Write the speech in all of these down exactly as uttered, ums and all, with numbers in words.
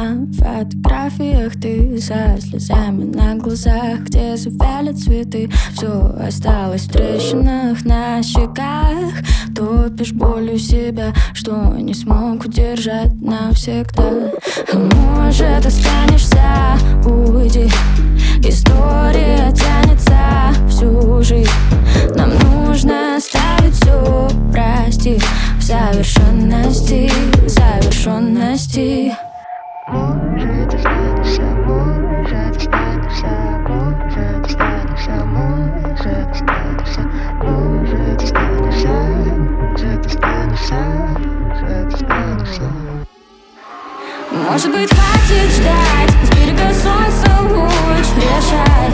на фотографиях ты со слезами на глазах, где завяли цветы. Все осталось в трещинах на щеках. Топишь болью себя, что не смог удержать навсегда. А может останешься, уйди. История тянется всю жизнь. Нам нужно оставить все, прости, в совершенности, завершенности. Может останешься, может останешься, может останешься, может останешься, может останешься, может останешься, может останешься. Может быть, хватит ждать, с берега солнца луч, решай.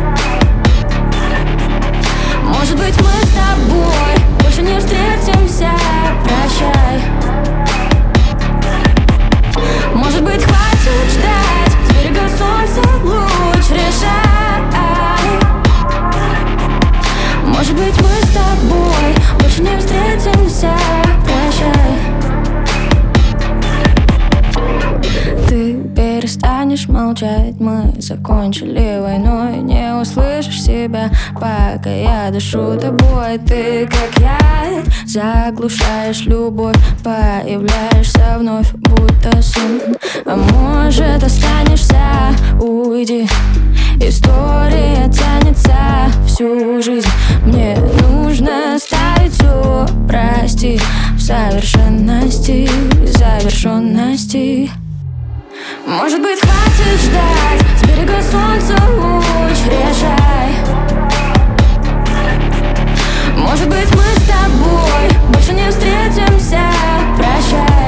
Может быть, мы с тобой больше не встретимся, прощай. Может быть, хватит ждать, с берега солнца луч, решай. Может быть, мы с тобой больше не встретимся, прощай. Ты перестанешь молчать, мы закончили войной. Не услышишь себя, пока я дышу тобой. Ты как яд, заглушаешь любовь, появляешься вновь, будто сон. А может останешься, уйди. История тянется всю жизнь. Мне нужно оставить все, прости, в совершенности, завершенности. Может быть, хватит ждать, с берега солнца луч, решай. Может быть, мы с тобой больше не встретимся, прощай.